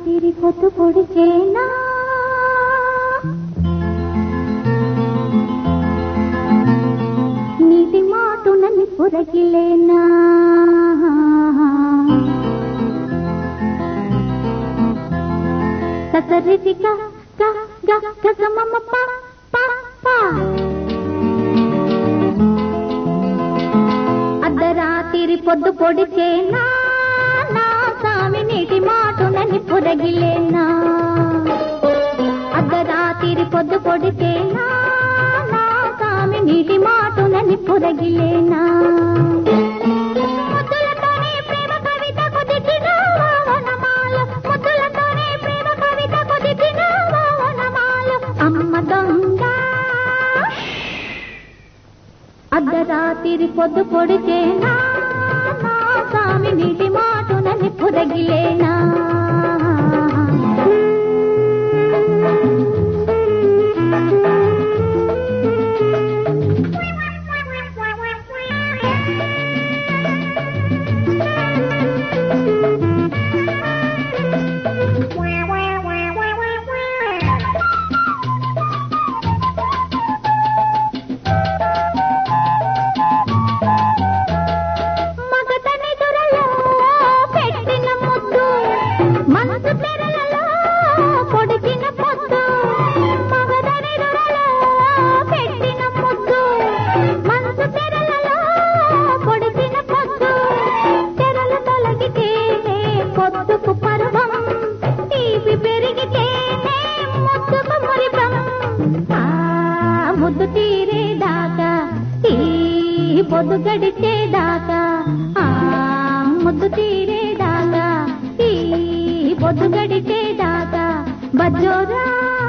రాత్రి పొద్దు పొడిచేనా నీటి మాటునని పురగిలేనా ససరితిక గ గ గగమమ ప ప ప అర్ధరాత్రి పొద్దు పొడిచేనా నా సామి నీటి మాటునని పురగిలేనా అర్ధరాత్రి పొద్దు పొడిచేనా నా సామి నీటి మాటునని పురగిలేనా ముద్దులతోనే ప్రేమ కవిత కుదిచినావా వనమాల ముద్దులతోనే ప్రేమ కవిత కుదిచినావా వనమాల అమ్మ దొంగ అర్ధరాత్రి పొద్దు పొడిచేనా నా సామి నీటి మాటునని పురగిలేనా ముద్దు తీరేదాకా ఈ పొద్దు గడిచేదాకా ముద్దు తీరేదాకా ఈ పొద్దు గడిచేదాకా బజ్జోరా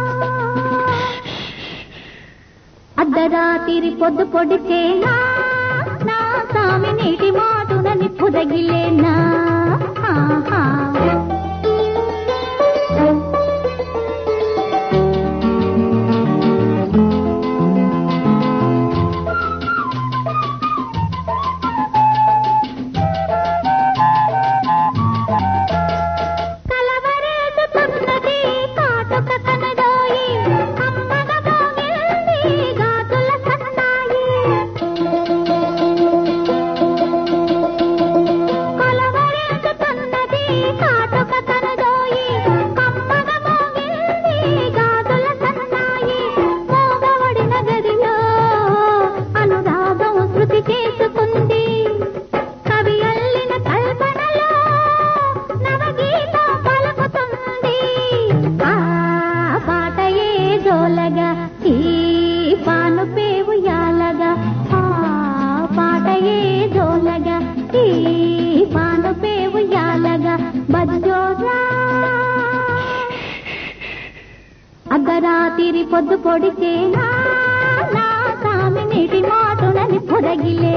అర్ధరాత్రి పొద్దు పొడిచేనా నా సామి నీటి మాటునని పురగిలేనా అర్ధరాత్రి పొద్దు పొడిచేనా నా సామి నీటి మాటునని పురగిలే